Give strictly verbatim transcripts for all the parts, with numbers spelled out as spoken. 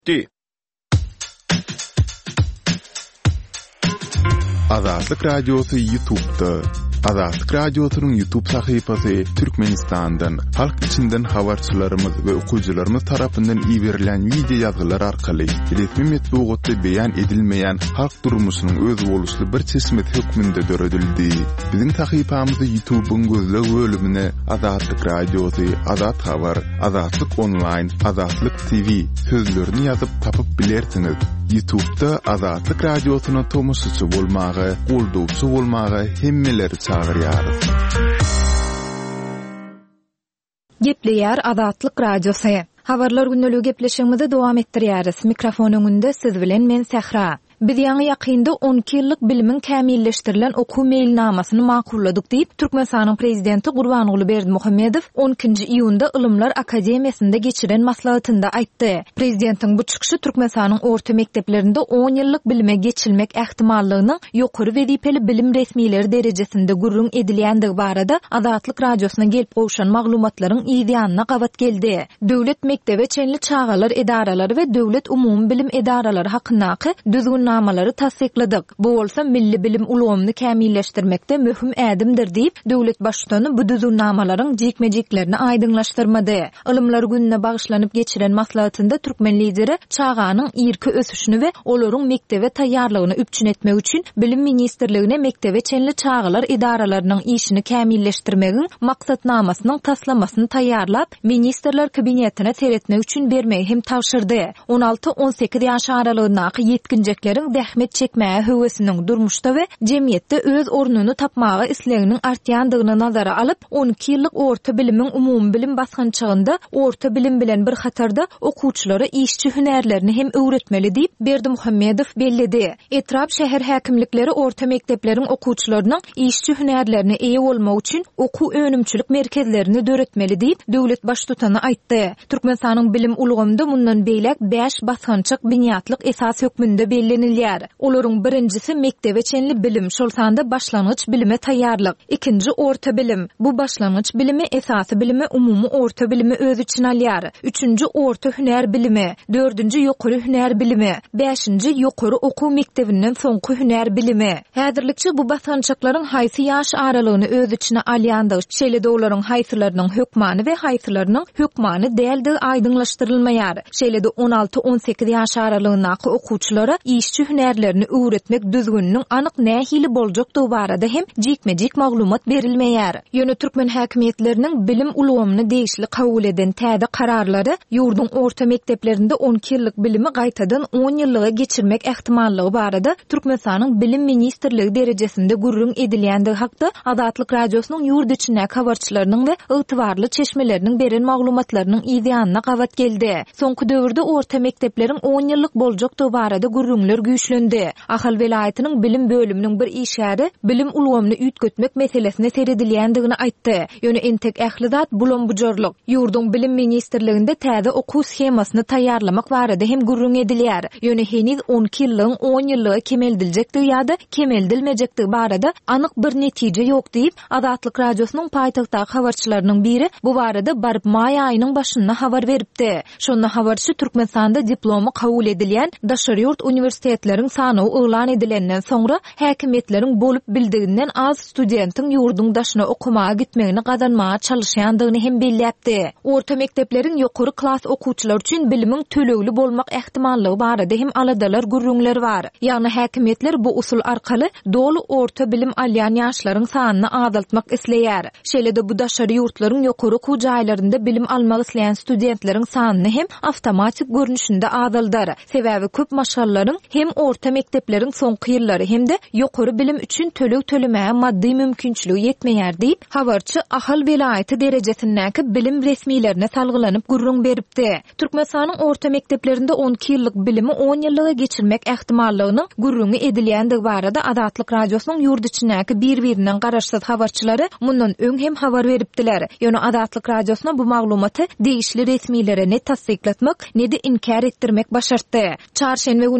Di. Azatlyk Radiosu YouTube'da. Azatlyk Radiosu'nun YouTube sahypasy Türkmenistan'dan, halk içinden habarçylarymyz we okuwçylarymyz tarapyndan iýerilen video ýazgylar arkaly resmi metbuatda beýan edilmeýän halk durmuşynyň öz boluşly bir çeşmet hökmünde döredildi. Biziň sahypamyzy YouTube'un gözleg bölümine Azatlyk Radiosu, Azat Habar, Azatlyk Online, Azatlyk T V sözlerini ýazyp tapyp bilersiňiz. YouTube'da Azatlyk Radiosu'na tomusçy bolmagy, goldowçy bolmagy hemmeleri çağırýar. Gepleýär Azatlyk Radiosu. Habarlar günneligi gepleşigimizi dowam etdirýäris. Mikrofon öňünde siz bilen men Sehra. Biz ýa-ni ýakynda on iki ýyllyk bilimiň kämilleşdirilen okuw mailnamasyny makulladyk diýip Türkmenistanyň prezidenti Gurbanuly Berdimuhammedow on ikinji iýunda Ilymlar Akademiýasynda geçiren maslahatynda aýtdy. Prezidentiň bu çykyşy Türkmenistanyň orta mekdeplerinde on ýyllyk bilime geçilmek ähtimallygynyň ýokary wezipeli bilim resmileri derejesinde gurrun edilýändigi barada Azatlyk Radiosyna gelip gowşan maglumatlaryň ýa-ni gabat geldi. Döwlet mektebe çenli çağalar edaralary we döwlet umumy bilim edaralary hakyndaky düzgün namalary tasdikladyk. Bu bolsa milli bilim ulgamyny kämilleşdirmekde möhüm ädimdir diýip döwlet başçysyny bu düzgünnamalaryň jekmejeklerini aýdyňlaşdyrmady. Ilymlar gününe bagyşlanyp geçiren maslahatynda türkmen lideri çağanyň irki ösüşini we olaryň mektebe taýýarlygyny üpçün etmek üçin bilim ministrligine mektebe çenli çağalar edaralarynyň işini kämilleşdirmegiň maksatnamasynyň taslamasyny taýýarlap ministrler kabinetine seretmek üçin bermeyi hem tawşyrdy. on alty on sekiz ýaş aralygyndaky yetkinjekler dähmet çekmäge höwesiniň durmuşda we jemgyýetde öz ornuny tapmagy isleginiň artýandygyny nazara alyp on iki ýyllyk orta bilimiň umumy bilim basgynçygynda orta bilim bilen bir hatarda okuwçylara işçi hünärlerini hem öwretmeli diýip Berdimuhammedow bellidi. Etrap şäher häkimlikleri orta mekdepleriň okuwçylarynyň işçi hünärlerini eýe bolmak üçin okuw önümçilik merkezlerini döretmeli diýip döwlet baştutany aýtdy. Türkmenistanyň bilim ulgamynda mundan beýlek beş basgynçyk binýatlyk esas hökmünde bellenilýär. Olaryň birincisi mektebe çenli bilim, şol sanda başlangıç bilime taýýarlyk. Ikinji orta bilim. Bu başlangıç bilimi, esasy bilimi, umumy orta bilimi öz içine alýar. Üçüncü orta hünär bilimi, dördüncü ýokary hünär bilimi, beşinci ýokary okuw mektebinden soňky hünär bilimi. Häzirlikçe bu basgynçyklaryň haýsy ýaş aralygyny öz içine alýandygy, şeýle de olaryň haýsylarynyň hökmany we haýsylarynyň hökmany däldi aýdyňlaşdyrylmaýar. Şeýle de on alty on sekiz ýaş aralygyndaky okuwçylara işçi hünärlerini öwretmek düzgünniň anyk nähili boljakdygy barada hem jekmejek maglumat berilmeýär. Ýöne türkmen häkimetleriniň bilim ulgamyny degişli kabul eden täze kararlary ýurdun orta mekteplerinde on iki ýyllyk bilimi gaýtadan on ýyllyga geçirmek ähtimallygy barada Türkmenistanyň bilim ministrligi derejesinde gurrun edilýändigi hakda Azatlyk Radiosynyň ýurt içindäki habarçylarynyň we ygtybarly çeşmeleriniň beren maglumatlarynyň ýa-ni gabat geldi. Soňky döwürde orta mektepleriň on ýyllyk boljakdygy barada gurrunlar güýçlendi. Ahal welaýatynyň bilim bölüminiň bir işäri bilim ulgamyny üýtgetmek meselesine seredilýändigini aýtdy. Ýöne entek ählidat bulan bujorluk. Ýurdun bilim ministrliginde täze okuw schemasyny taýýarlamak barada hem gurrun edilýär. Ýöne heniz on iki ýyllyň on ýyllyga kemeldiljektigi ýa-da kemeldilmejektigi barada anyk bir netije ýok diýip Azatlyk Radiosynyň paýtagtdaky habarçylarynyň biri bu barada baryp may aýynyň başynda habar beripdi. Şonda habarçy Türkmenistanda diplomy kabul edilýän daşaryurt universitetleriň sany ýylan edilenden soňra häkimetleriň bolup bildiginden az studentiň ýurdun daşyna okumaga gitmegini gazanmaga çalışýandygyny hem belläpdi. Orta mektepleriň ýokary klas okuwçylar üçin bilimiň tölegli bolmak ähtimallygy barada hem aladalar gurrunlar bar. Ýagny häkimetler bu usul arkaly dolu orta bilim alýan ýaşlaryň sanyny azaltmak isleýär. Şeýle de bu daşary ýurtlaryň ýokary okuw jaýlarynda bilim almak isleýän studentleriň sanyny hem awtomatik görnüşinde azaldyr. Sebäbi köp maşgallaryň hem orta mektepleriň soňky ýyllary hem de ýokary bilim üçin töleg tölemäge maddi mümkinçiligi ýetmeýär diýip habarçy ahal welaýaty derejesindäki bilim resmilerine salgylanyp gurrun beripdi. Türkmenistanyň orta mekteplerinde on iki ýyllyk bilimi on ýyllyga geçirmek ähtimallygynyň gurrun edilýändigi barada Azatlyk Radiosynyň ýurt içindäki bir-birinden garaşsız habarçylary mundan öň hem habar beripdiler. Ýöne Azatlyk Radiosyna bu maglumaty degişli resmilere ne tasdiklatmak, ne de inkar etdirmek başartdy. Çarşembe günü geçirilen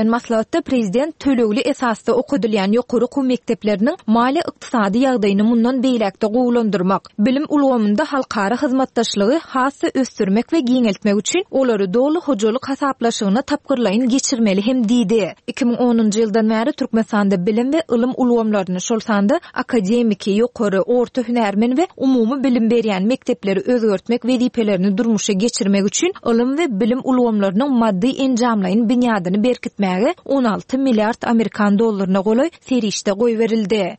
geçirilen maslahatda prezident tölegli esasda okudylýan ýokary okuw mekdepleriniň mali ykdysady ýagdaýyny mundan beýlekde gowlandyrmak, bilim ulgamynda halkara hyzmatdaşlygy hassa ösdürmek we giňeltmek üçin olary dolu hojalyk hasaplaşygyna tapgyrlaýyn geçirmeli hem diýdi. iki ming onunjy ýyldan bäri Türkmenistanda bilim we ilim ulgamlaryny şolsanda akademiki, ýokary, orta hünärmen we umumy bilim berýän mektepleri özgertmek wezipelerini durmuşa geçirmek üçin ilim we bilim ulgamlarynyň maddi enjamlaýyn binýadyny berkitmäge on alty milliard Amerikan dollaryna goly serişde goý berildi.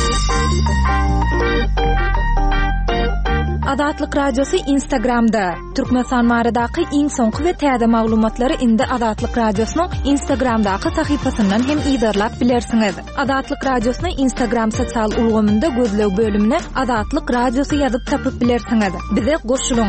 Adatlyk radiosu Instagramda. Türkmenistan maradaky iň soňky we täze maglumatlary indi Adatlyk radiosynyň Instagramdaky sahypasyndan hem ýydarlap bilersiňiz. Adatlyk radiosynyň Instagram sosial ulgamynda gözlew bölümine Adatlyk radiosu ýazyp tapyp bilersiňiz. Bize goşulyň.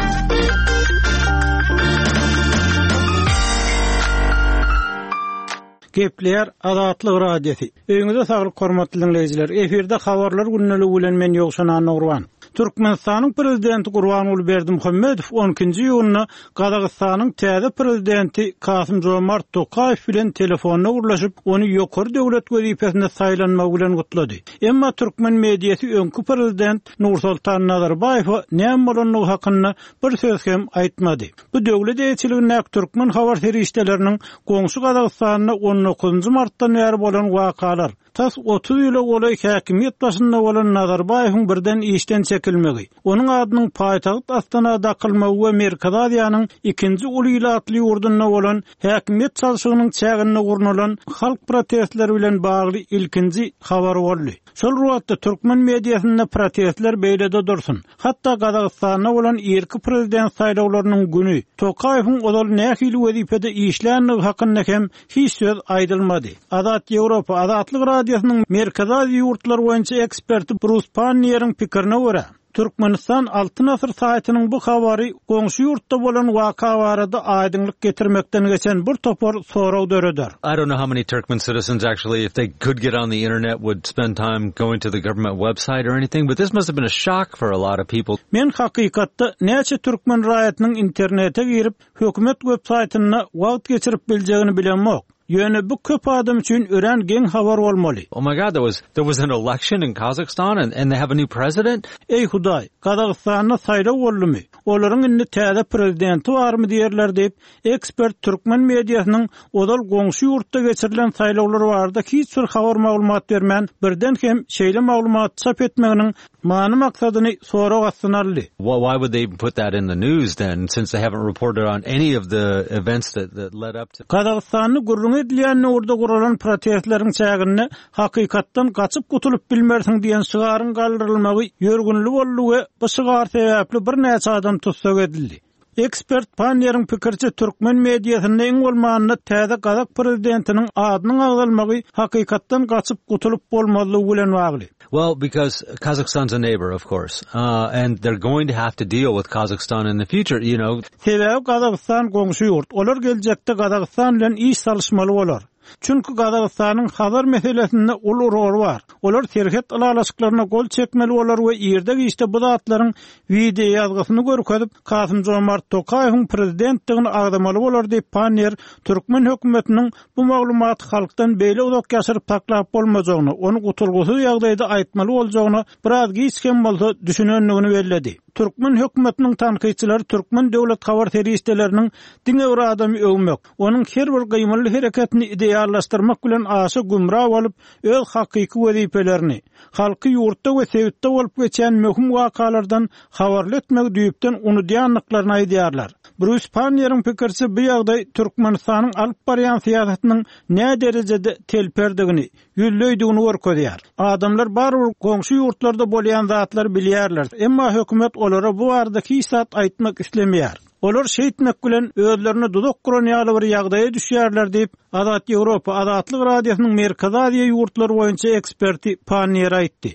Gepler Adatlyk radiosu. Öňüňizde saglyk hormatly dinleýijiler. Eferde habarlar günneligi bilen men ýogşanan Nurwan. Türkmenistanyň prezidenti Gurbanuly Berdimuhammedow on ikinji ýylyny Gazagystanyň täze prezidenti Kasym-Jomart Tokaýew bilen telefonna gurlaşyp ony ýokary döwlet wezipesine saýlanmak bilen gutlady. Emma türkmen mediýasy öňkü prezident Nursultan Nazarbaýew näme bolanyny hakynda bir söz hem aýtmady. Bu döwlet eýçiligine türkmen habar serişdeleriniň goňşy Gazagystanyna on dokuzunjy martdan bäri bolan wakalar tas otuz ýyla goly häkimiýet başynda bolan Nazarbaýewiň birden işden çekilmegi, onuň adynyň paýtagyt Astanada kılmagy we Merkez Aziýanyň ikinji uly ýyly atly ýurdunyna bolan häkimiýet çalşygynyň çägine gurnulan halk protestleri bilen bagly ilkinji habar boldy. Şol ruwatda türkmen mediýasynda protestler beýlede dursun. Hatda Gazagystana bolan erki prezident saýlawlarynyň güni Tokaýewiň odal nähili wezipede işlänligi hakynda hem hiç söz aýdylmady. Adat Ýewropa Adatlyk radiosynyň Merkez Aziýa ýurtlary boýunça eksperti Bruce Pannier'in pikirine görä, Türkmenistan altyn asyr saýtynyň bu habary goňşy ýurtda bolan waka barada aýdynlyk getirmekden geçen bir topar soraw döredir. I don't know how many Turkmen citizens actually, if they could get on the internet, would spend time going to the government website or anything, but this must have been a shock for a lot of people. Men hakykatda näçe türkmen raýatynyň internete girip hökümet websaýtyna wagt geçirip biljegini bilenmok. Ýöne bu köp adam üçin ören geň habar bolmaly. Oh my God, there was there was an election in Kazakhstan and, and they have a new president? Ey Hudaý, Kazakstanda saýlaw boldumy? Olaryň indi täze prezidenti barmy diýerler diýip ekspert türkmen mediýasynyň odal goňşy ýurtda geçirilen saýlawlary barada hiç bir habar maglumat bermän, birden hem şeýle maglumat çap etmeginiň many maksadyny soraw astynarly. Well, why would they put that in the news then, since they haven't reported on any of the events that, that led up to? Kazakstanyň gurrun edilýän orada guralan protestleriň çägine hakykatdan gaçyp gutulup bilmersiň diýen şygaryň galdyrylmagy ýörgünli boldy we bu şygar sebäpli bir näçe adam tutsak edildi. Ekspert Pannier'in pikirçe türkmen mediýasyna iň bolmanyny täze Kazak prezidentiniň adynyň agdalmagy hakykatdan gaçyp gutulup bolmalygy bilen bagly. Well, because Kazakhstan's a neighbor, of course, uh, and they're going to have to deal with Kazakhstan in the future, you know. Sebäbi Kazakhstan goňşy ýurt. Olar geljekde Kazakhstan bilen iş salşmaly bolar. Çünkü Kazakstanyň habar meselesinde ulu rol var. Olar terhet alalaşyklaryna gol çekmeli bolar we ýerde işte bu zatlaryň video ýazgysyny görkezip Kasym-Jomart Tokaýewiň prezidentligini agdamaly bolar diýip Pannier türkmen hökümetiniň bu maglumaty halkdan beýle uzak ýaşyryp taklap bolmajagyny, onu gutulgusyz ýagdaýda aýtmaly boljagyny biraz giçken bolsa düşünenligini bellädi. Türkmen hökümetiniň tanqyçylary türkmen döwlet habar serişdeleriniň diňe bir adamy öwmek, onuň her bir gymyly hereketini ideallaşdyrmak bilen aşy gümra bolup öz hakyky wezipelerini halky ýurtda we sebitde bolup geçen möhüm wakalardan habarly etmek düýüpden uny diýanlyklaryna aýdýarlar. Bruce Pannier'in pikirçe bu ýagdaý Türkmenistanyň alyp barýan siýasatynyň näme derejede telperdigini, ýüllöýdigini görkezýär. Adamlar barby goňşy ýurtlarda bolýan zatlar bilýärler, emma hökümet olara bu arada hiçat aýtmak islemýär. Olar şeýtmek bilen özlerini dudak kuran ýaly bir ýagdaýa düşýärler diýip Adat Ýewropa Adatlyk radiosynyň Merkez Aziýa ýurtlary boýunça eksperti Pannier aýtdy.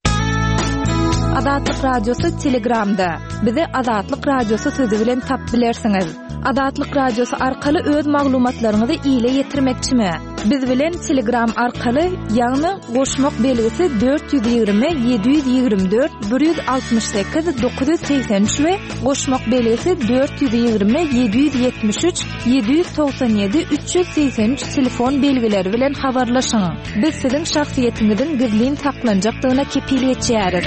Adatlyk radiosu Telegramda. Bize Adatlyk radiosu sözi bilen tap bilersiňiz. Adatlyk radiosu arkaly öz maglumatlaryňyzy ýyla ýetirmekçimi? Biz bilen Telegram arkaly ýagny goşmak belgisi dört yüz ýygrimi yedi yüz ýygrimi dört bir yüz altymyş sekiz dokuz yüz seksen üç we goşmak belgisi dört yüz ýygrimi yedi yüz ýetmiş üç yedi yüz togsan ýedi üç yüz seksen üç telefon belgileri bilen habarlaşyň. Biz siziň şahsiýetiňizin gizlin saklanjakdygyna kepil etýäris.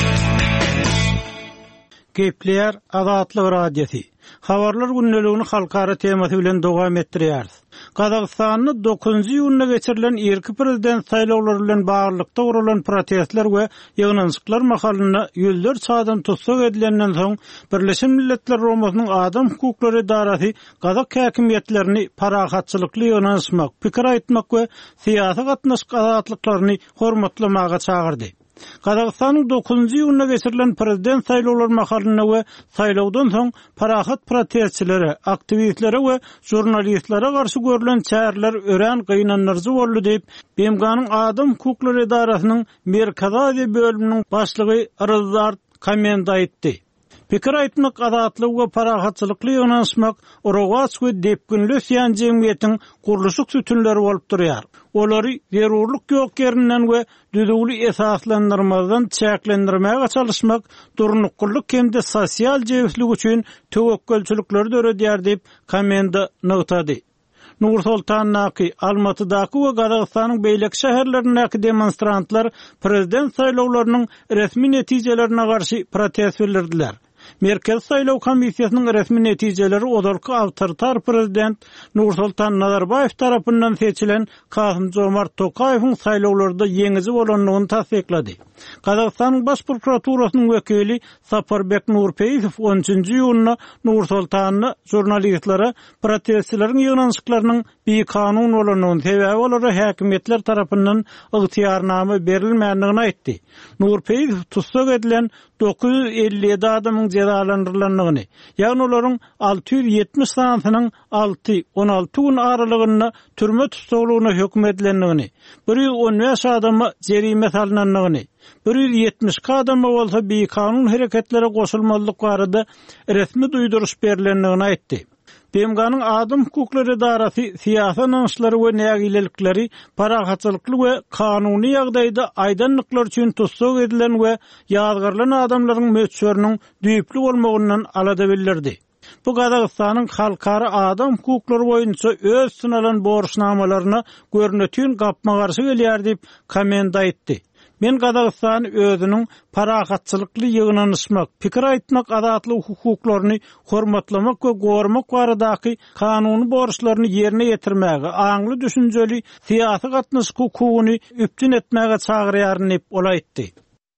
Gepleýär Azatlyk radiosi. Habarlar günneligini halkara temasy bilen dowam etdirýäris. Gazagystanyň dokuzunçy ýylyna geçirilen erki prezident saýlawlary bilen baglykda guralan protestler we ýygnançyklar mahalyna ýüzler çadan tutsak edilenden soň Birleşen Milletler Romasynyň Adam Hukuklary Idarasy Gazak häkimiýetlerini parahatçylykly ýygnançmak, pikir aýtmak we syýasy gatnaşyk azatlyklaryny hormatlamaga çagyrdy. Gazagystanyň dokuzunçy ýylyna geçirilen prezident saýlawlary mahalyna we saýlawdan soň parahat protestçilere, aktivistlere we jurnalistlere garşy görülen çäherler ören gynanlarjy boldy diýip B M G'nyň Adam Hukuklary Idarasynyň Merkez Aziýa bölüminiň başlygy Rızdar Kamenda aýtdy. Pikir aýtmak, azatlyk we parahatçylykly ýygnançmak Uruguay we depkinli ýan jemgyýetiň gurulşy tütünleri bolup durýar. Olary zerurlyk ýok ýerinden we düzgünli esaslandyrmadan çäklendirmäge çalışmak durnukullyk hemde sosial jebslik üçin töwekkülçilikler döredýär diýip Kamenda nogtady. Nur-Sultan Naki, Almatydaky we Gazagystanyň beýlek şäherlerindäki demonstrantlar prezident saýlawlarynyň resmi netijelerine garşy protest bildirdiler. Merkez Saýlaw Komissiýasynyň resmi netijeleri odalky awtoritar prezident Nur-Sultan Nazarbayew tarapyndan seçilen Kasym-Jomart Tokaýewiň saýlawlarda ýeňizi bolanlygyny tasdiklady. Gazagystanyň baş prokuraturasynyň wekili Saparbek Nurpeýew on üçinçi ýylyna Nur-Sultany jurnalistlere protestçileriň ýygnançyklarynyň bir kanun bolanyny sebäbi olaraq häkimetler tarapyndan ygtyýarnama berilmändigini aýtdy. Nurpeýew tutsak edilen dokuz yüz elli ýedi adamyň cezalandyrylanyny, ýagny olaryň alty yüz ýetmiş sanatynyň alty on alty gün aralygyna türme tutuklugyna hökm edilendigini, bir yüz on beş adama jerime salynanyny, bir yüz ýetmiş adama bolsa bir kanun hereketlere goşulmalyk barada resmi duýduruş berilendigini aýtdy. B M G'nyň Adam Hukuklary Idarasy syýasy anaşlary we nägilelikleri parahatçylykly we kanuny ýagdaýda aýdanlyklar üçin tutsak edilen we ýazgyrylan adamlaryň möçüriniň düýpli bolmagyndan alada bildirdi. Bu Gazagystanyň halkara adam hukuklary boýunça öz synalan borçnamalaryna görnetýän gapma garşy gelýär diýip Kamenda aýtdy. Men Gazagystan özüniň parahatçylykly ýygnanyşmak, pikir aýtmak azatlyk hukuklaryny hormatlamak we gormak baradaky kanuny borçlaryny ýerine ýetirmäge, aňly düşünjeli syýasy gatnaşyk hukugyny üptün etmäge çagyrýar diýip olaýtdy.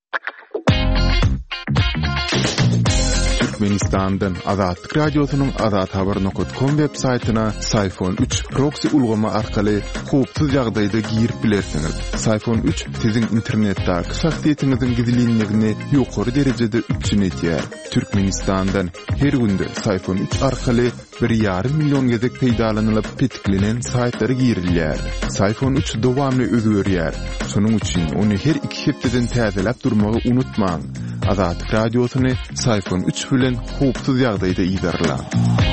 Türkmenistan'dan Azatlyk Radiosynyň azat habar nokta com web saýtyna Sayfon üç proxy ulgama arkaly howpsuz ýagdaýda girip bilersiňiz. Sayfon üç siziň internetdäki şahsiýetiňiziň gizlinligini ýokary derejede üçin etýär. Türkmenistan'dan her günde Sayfon üç arkaly bir ýarym million gezek peýdalanylyp petiklenen saýtlary girilýär. Sayfon üç dowamly özgörýär. Şonuň üçin ony her iki hepdeden täzelep durmagy unutmaň. Azatlyk Radiosyny Sayfon üç bilen howpsuz ýagdaýda iýdarlan.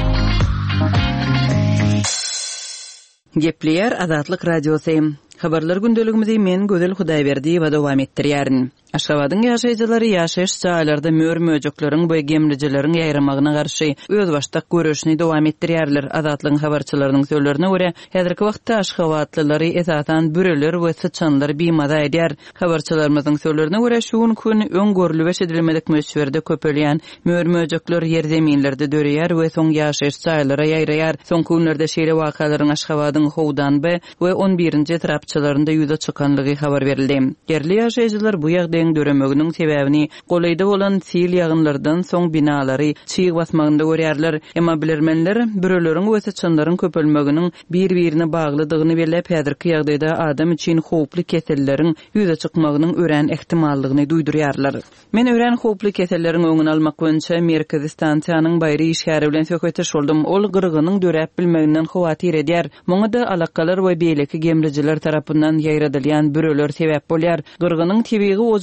Gepleýär Azatlyk Radiosy. Habarlar gündeligimizi men Gözel Hudaýberdi we dowam etdirýärin. Aşgabatyň ýaşaýjylary ýaşaýyş çağlarynda möýür-möýjekleriň we gemlijileriň ýaýramagyna garşy öz başda görüşini dowam etdirýärler. Azatlyň habarçylarynyň söýlerine görä, häzirki wagtda Aşgabatlylary esasan büreler we sıçanlar biýmada edýär. Habarçylarymyzyň söýlerine görä, şu gün öňgörli we şedilmedik möýswerde köpelýän möýür-möýjekler ýer zeminlerde dörýär we soň ýaşaýyş çağlara ýaýraýar. Soňky günlerde şeýle wakalaryň Aşgabatyň Howdanby we on birinji etrapçylarynda ýüze çykanlygy habar berildi. Yerli ýaşaýjylar bu ýagdaýyň döremeginiň sebäbini golayda bolan sil ýagynlardan soň binalary çyg basmagynda görýärler. Emma bilermenler büreleriň we sıçanlaryň köpelmeginiň bir-birine baglydygyny belläp häzirki ýagdaýda adam üçin howply keselleriň ýüze çykmagynyň ören ihtimallygyny duýdurýarlar. Men ören howply keselleriň öňüni almak boýunça merkez stansiýanyň baýry işgäri bilen söhbetdeş boldum. Ol gyrgynyň döräp bilmeginden howatyr edýär. Muňa da alakalar we beýleki gemlijiler tarapyndan ýaýradylýan büreler sebäp bolýar. Gyrgynyň tebigi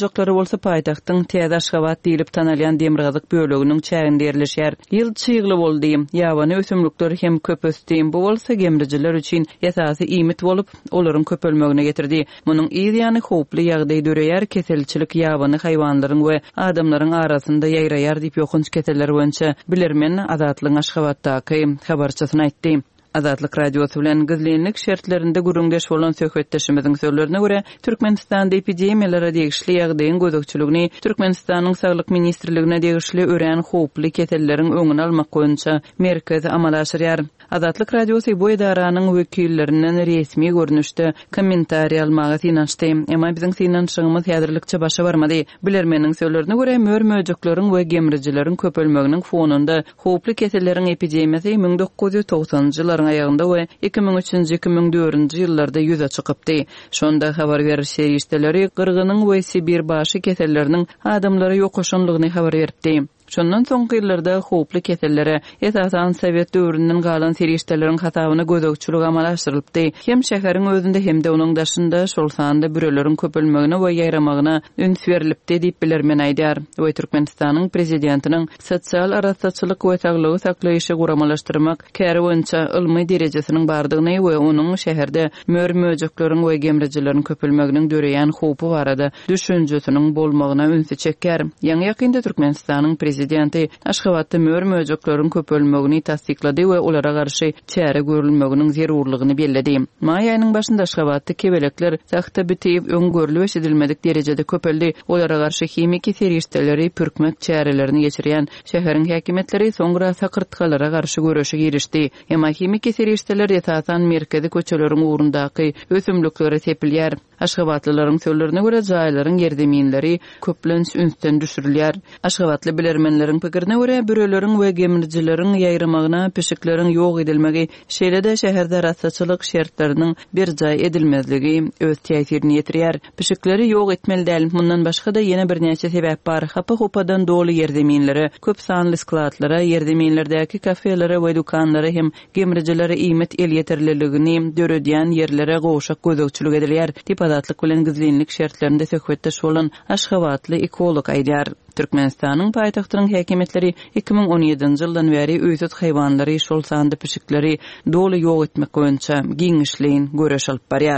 möjokları bolsa paýtagtyň Täze Aşgabat diýilip tanalýan Demirgazyk böleginiň çäginde ýerleşýär. Ýyl çygly boldy. Ýabany ösümlikler hem köp ösdi. Bu bolsa gemrijiler üçin ýasasy iýmit bolup, olaryň köpelmegine getirdi. Munyň ýa-ni howply ýagdaý döreýär, keselçilik ýabany haýwanlaryň we adamlaryň arasynda ýaýraýar diýip ýokunç keteller boýunça bilermen Azatlyň Aşgabatdaky habarçysyna aýtdy. Azatlyk radiosu bilen gizlenlik şertlerinde gurungeş bolan söhbetleşimiziň sözlerine görä, Türkmenistanda epidemiýalara degişli ýagdaýyň gözükçüligini Türkmenistanyň Saglyk ministrligine degişli ören howply ketelleriň öňüne almak boýunça merkez amal aşyrýar. Azatlyk radiosu bu edaranyň wekillerinden resmi görnüşde kommentariýa almagy tinançdy. Emma biziň tinançygymyz häzirlikçe başa barmady. Bilermeniň sözlerine görä, mör-möjükleriň we gemrijileriň köpelmeginiň fonunda howply ketelleriň epidemiýasy ming dokuz ýüz togsanjy ýyllaryň aýagynda we iki ming üçinji iki ming dördünji ýyllarda ýüze çykypdy. Şonda habar berir serişdeleri Gyrgynyň we Sibir başy ketelleriniň adamlara ýokaşanlygyny habar beripdi. Şondan soňky ýyllarda howply ketellere esasan Sowet döwründen galan serişdeleriň hatabyna gözükçülük amal aşyrylypdy. Hem şäheriň özünde hem de onuň daşynda şol sanda biröleriň köpelmegine we ýaýramagyna üns berilipdi diýip bilermen aýdýar. We Türkmenistanyň prezidentiniň sosial arasatçylyk we saglygy saklaýyşy guramalaşdyrmak käri boýunça ilmi derejesiniň bardygyny we onuň şäherde mör-möjükleriň we gemrijileriň köpelmeginiň döreýän howpy barada düşünjesiniň bolmagyna ünsü çeker. Ýa-ni ýakynda Türkmenistanyň prezidenti Aşgabatda mör-möjükleriň köpelmegini tasdiklady we olara garşy çäre görülmeginiň zerurlygyny bellädi. May aýynyň başynda Aşgabatda kebelekler saxta bitip öňgörlü we edilmedik derejede köpeldi. Olara garşy hemiki serişdeleri pürkmek çärelerini geçirýän şäheriň häkimetleri soňra fakyrtgalara garşy görüşe girişdi. Emma hemiki serişdeler ýatasan merkezi köçeleriň uğrundaky ösümliklere tepilýär. Aşgabatlylaryň sözlerine görä jaýlaryň ýerdeminleri köplenç ünsden düşürilýär. Aşgabatly bilermenleriň pikirine görä biröleriň we gemrijileriň ýaýramagyna pişikleriň ýok edilmegi şeýle-de şäherde rasatçylyk şertleriniň bir jaý edilmezligi öz täsirini ýetirýär. Pişikleri ýok etmeli däl. Mundan başga da ýene bir näçe sebäp bar. Hapa-hopadan doly ýerdeminleri, köp sanly skladlara, ýerdeminlerdäki kafelere we dukanlara hem gemrijilere iýmet el ýetirliligini döredýän ýerlere goşak gözükçülük edilýär. Azatlyk bilen gizlenlik şertlerinde söhbetdeş bolan Aşgabatly ekolog aýdýar. Türkmenistanyň paýtagtynyň häkimetleri iki ming on ýedinji ýyldan beri öýsüz haýwanlary şol sanda pişikleri doly ýok etmek boýunça giňişleýin göreş alyp barýar.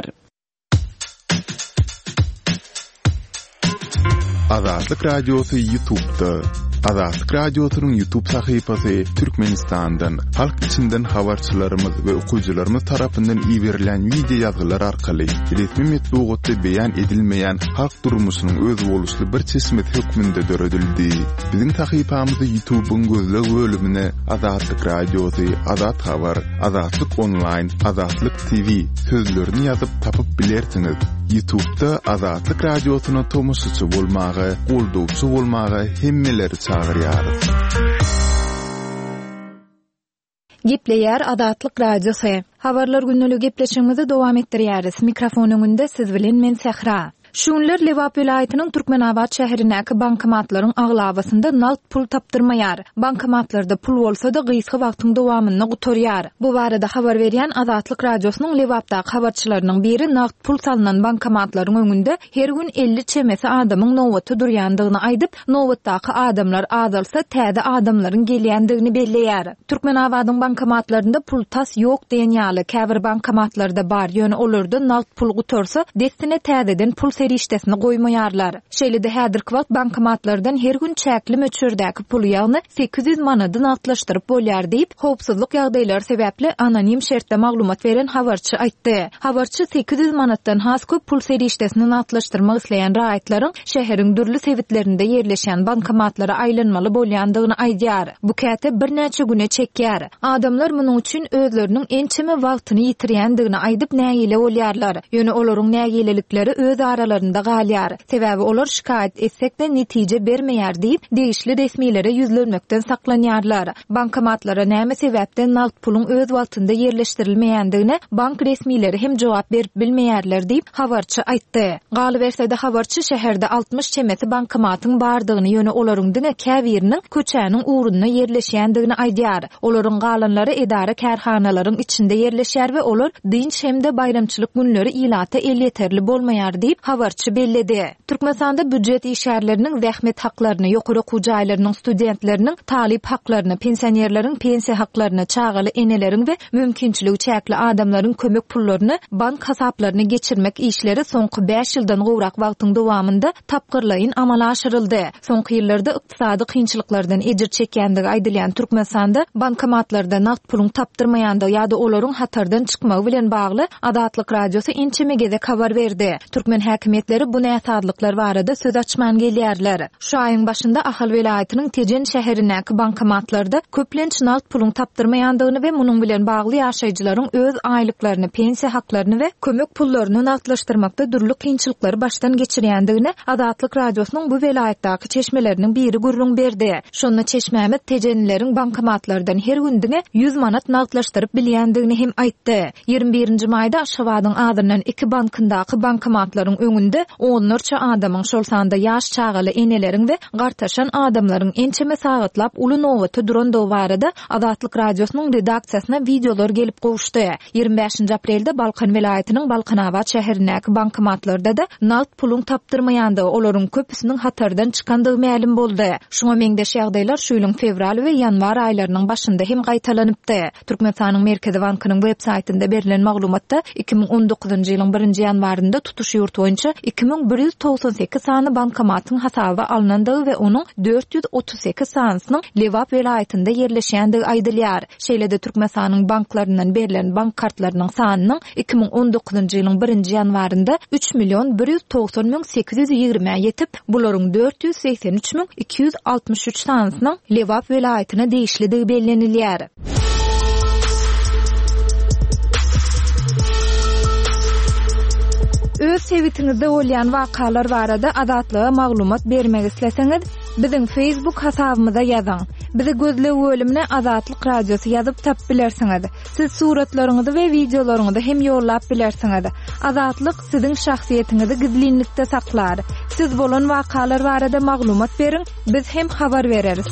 Azatlyk radiosu YouTube'da. Azatlyk radiosynyň YouTube sahypasy Türkmenistandan, halk içinden habarçylarymyz we okujylarymyz tarapyndan iýerilen video ýazgylar arkaly resmi metbuatda beýan edilmeýän halk durmuşynyň öz boluşly bir çeşmet hökmünde döredildi. Biziň sahypamyzda YouTube'un gözleg bölümine Azatlyk radiosu, Azat habar, Azatlyk online, Azatlyk T V sözlerini ýazyp tapyp bilersiňiz. YouTube'da Azatlyk radiosyna tomoşçy bolmagy, goldowçy bolmagy hemmeleri çağırýar. Gepleýär Azatlyk radiosu. Habarlar günnälik gepleşigimizi dowam etdirýäris. Mikrofon öňünde siz bilen men Sehra. Şunlar Lewap vilayatynyň Türkmenabad şäherindäki bankomatlaryň aglabasynda nalt pul tapdyrmaýar. Bankomatlarda pul bolsa da gysga wagtyň dowamyny gutarýar. Bu barada habar berýän Azatlyk radiosynyň Lewapdaky habarçylarynyň biri nakt pul salynan bankomatlaryň öňünde her gün elli çemesi adamyň nowaty durýandygyny aýdyp, nowatdaky adamlar azalsa täze adamlaryň gelýändigini belleýär. Türkmenabadyň bankomatlarynda pul tas ýok diýen ýaly käbir bankomatlarda bar, ýöne olarda nakt pul gutarsa, destine täzeden pul serişdesini goýmaýarlar. Şeýle-de häzirki wagt bankomatlardan her gün çäkli möçürdäki pul ýagny sekiz yüz manadan altlaşdyryp bolýar diýip, howpsuzlyk ýagdaýlary sebäpli anonim şertde maglumat beren habarçy aýtdy. Habarçy sekiz yüz manatdan has köp pul serişdesini altlaşdyrmak isleýän raýatlaryň şäheriň dürli sewitlerinde ýerleşen bankomatlara aýlanmaly bolýandygyny aýdýar. Bu käte bir näçe güne çekýär. Adamlar munyň üçin özleriniň ençeme wagtyny ýitirýändigini aýdyp näýile bolýarlar. Ýöne olaryň näýilelikleri öz aralarında galýar. Sebäbi olar şikayet etsek de netije bermeýär diýip degişli resmiýlere ýüzlenmekden saklanýarlar. Bankomatlara näme sebäpden nakt pulun öz wagtynda ýerleşdirilmeýändigine bank resmiýleri hem jogap berip bilmeýärler diýip habarçy aýtdy. Galy bersede habarçy şäherde altmış çemesi bankomatyň bardygyny ýöne olaryň diňe käbiriniň köçäniň uğruna ýerleşýändigini aýdýar. Olaryň galanlary edara kärhanalaryň içinde ýerleşýär we olar dinç hem de bayramçylyk günleri ilata el ýeterli bolmaýar diýip habarçy belledi. Türkmenistanda büdjet işgärleriniň zähmet haklaryny, ýokary okuw jaýlarynyň studentleriniň talip haklaryny, pensionerleriň pensiýa haklaryny, çağaly eneleriň we mümkinçiligi çäkli adamlaryň kömek pullaryny bank hasaplaryna geçirmek işleri soňky beş ýyldan gowrak wagtyň dowamında tapgyrlaýyn amala aşyryldy. Soňky ýyllarda ykdysady kynçylyklardan ejir çekýändigi aýdylýan Türkmenistanda bankomatlarda naqd puluň tapdyrmaýanda ýa-da olaryň hatardan çykmagy bilen bagly Adatlyk radiosy inçemegede habar berdi. Türkmen häkimetleri bu näsadlyklar barada söz açman gelýärler. Şu aýyň başynda Ahal welaýatynyň Tejen şäherindäki bankomatlarda köplenç naqd puluň tapdyrmaýandygyny we munyň bilen bagly ýaşaýjylaryň öz aýlyklaryny, pensiýa haklaryny we kömek pullaryny naqdlaşdyrmakda durly kynçylyklar başdan geçirýändigini Adatlyk radiosynyň bu welaýatdaky çeşmeleriniň biri gurrun berdi. Şonu çeşmämet Tejenleriň bankomatlardan her gündiňe yüz manat naqdlaşdyryp bilýändigini hem aýtdy. ýygrimi birinji maýda Aşgabatyň adyrnan iki bankyndaky bankomatlaryň öňünde onlarça adamyň şol sanda ýaş çağaly eneleriň we gartaşan adamlaryň ençeme saгатлap uly nowatda durandygy barada Adatlyk radiosynyň redaksiýasyna videolar gelip gowuşdy. ýygrimi beşinji aprelde Balkan welaýatynyň Balkanabad şäherindäki bankomatlarda da naqd puluň tapdyrmaýandy, olaryň köpüsiniň hatardan çykandygy ma'lum boldy. Şoňa meňdeş ýagdaýlar şu ýylyň fevral we ýanwar aýlarynyň başynda hem gaýtalanypdy. Türkmenistanyň Merkezi Bankynyň web-saýtynda berilen maglumatda iki ming on dokuzunji ýylyň birinji ýanwarynda tutuş ýurt boýunça iki ming bir ýüz togson sekiz sany bankomatyň hasaby alınandygy we onuň dört ýüz otuz sekiz sanysynyň Lewap welaýatynda ýerleşýändigi aýdylýar. Şeýlede Türkmenistanyň banklaryndan berilen bank kartlarynyň sanynyň iki ming on dokuzunji ýylyň birinji ýanwarynda üç million bir ýüz togson ming sekiz ýüz ýygrime ýetip, bularyň dört ýüz seksen üç ming iki ýüz altymyş üç sanysynyň Lewap welaýatyna degişlidigi bellenilýär. Öz sevitiňizde bolýan wakalar barada adatlyga maglumat bermek isleseňiz, biziň Facebook hasabymyza ýazyň. Bizi gözle bölümine Adatlyk radiosu ýazyp tap bilersiňiz. Siz suratlaryňyzy we videolaryňyzy hem ýollap bilersiňiz. Adatlyk siziň şahsiýetiňizi gizlinlikde saklar. Siz bolan wakalar barada maglumat beriň, biz hem habar bereriz.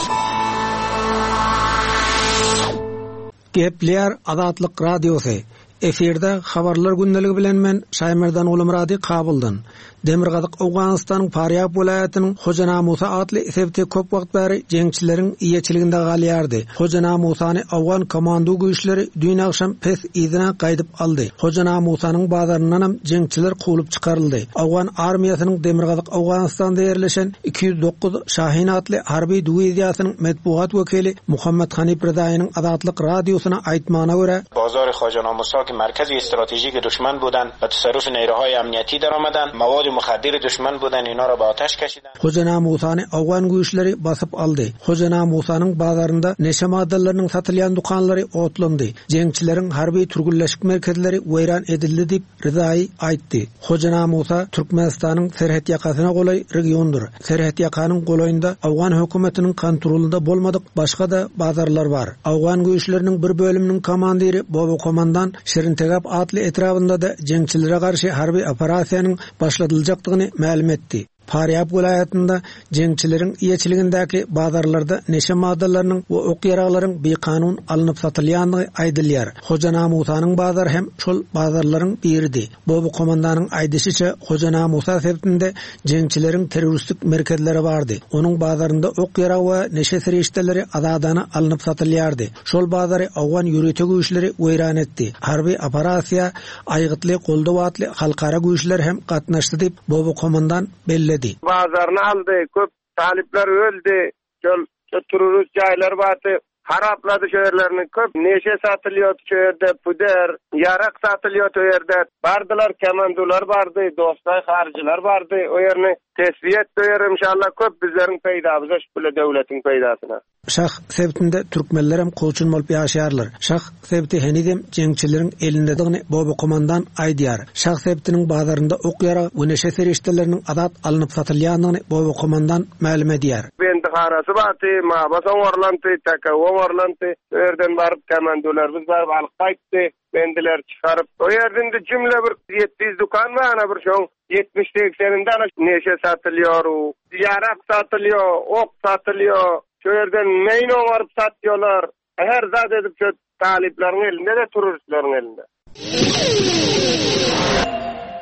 Gepler Adatlyk radiosu. Eferde habarlar gündəligi bilen men Şaýmerdan Ulumrady kabuldan. Demirgazyk Awganystanyň Faryab welaýatynyň Hojana Musa adly sebäpde köp wagt bäri jeňçileriň iýeçiliginde galýardy. Hojana Musany Awgan komandu güýçleri dün akşam pes izine gaýdyp aldy. Hojana Musanyň bazaryndan hem jeňçiler kuwulyp çykaryldy. Awgan armiýasynyň Demirgazyk Awganystanda ýerleşen iki yüz dokuz Şahin adly harby diwiziýasynyň medpuat wekili Muhammed Hanip Rızaýynyň Adatlyk radiosuna aýtmagyna görä, bazary Hojana Musa ki merkezi stratejik düşman budan ve tasarruf neyrahay emniyeti daramadan mavad muxaddir düşman budan iňa ra ateş keşiden. Hojana Musany Awgan güýçleri basyp aldy. Hojana Musanyň bazarynda neşe maddalarynyň satylýan dukanlary otlandy. Jeňçileriň harby türgülleşik merkezleri weýran edildi diýip Rızaý aýtdy. Hojana Musa Türkmenistanyň serhet ýakasyna golay regiondur. Serhet ýakanyň golaýynda Awgan hökümetiniň kontrolunda bolmadyk başga da bazarlar bar. Awgan güýçleriniň bir bölüminiň komandiri Bobo komandan Şirintegap adly etrafynda da jeňçilere garşy harby operasiýanyň başladyljakdygyny ma'lum etdi. Faryab welaýatynda jeňçileriň iýeçiligindäki bazarlarda neşe maddalarynyň we ok ýaraglaryň bekanun alınıp satylýandygy aýdylýar. Hojana Musanyň bazary hem şol bazarlaryň biridi. Bu komandanyň aýdyşyça Hojana Musa sebäpinde jeňçileriň terroristik merkezleri bardy. Onuň bazarynda ok ýarag we neşe serişdeleri azadana alınıp satylýardy. Şol bazary Awgan ýürete güýçleri weýran etdi. Harby operasiýa aýgytly goldaw atly halkara güýçler hem gatnaşdy diýip bu komandan belli. Bazarını aldı, köp talipler öldü, çöl tururuz jaýlar batı, harapladı şöýerlerini köp, neşe satylýar şöýerde, puder, yarak satylýar şöýerde, bardylar, kemandular bardy, dostlar, harjylar bardy, o ýerni tesbih etdiler inşallah köp bizleriň peýdabıza şüpli döwletiň peýdasyna. Şah sebäpinde türkmenler hem koçun bolup ýaşaýarlar. Şah sebäpti henidem jeňçileriň elindedigini bobu komandan aýdýar. Şah sebäptiniň bazarynda ok ýarag we neşe serişdeleriniň adat alınıp satylýandygyny bobu komandan ma'lum edýär. Bendi harasy baty, ma basan warlanty, taka warlanty, ýerden baryp kemandular biz baryp alyp gaýtdy. Bendiler çıkarıp o yerden de cümle bir yetmiş yüz dukan var ana bir şoň yetmiş sekseninde ana neşe satılıyor, yarak satılıyor, ok satılıyor. Şu yerden meyno varıp satıyorlar. Her zat edip şu taliplerin elinde de turistlerin elinde.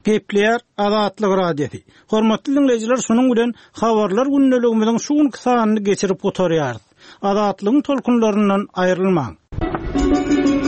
Gepleýär Azatlyk radiosi. Hormatly dinleyijiler, şunuň bilen habarlar günneligimiziň şuňky sanyny geçirip gotarýarys. Azatlygyň tolkunlaryndan aýrylmaň.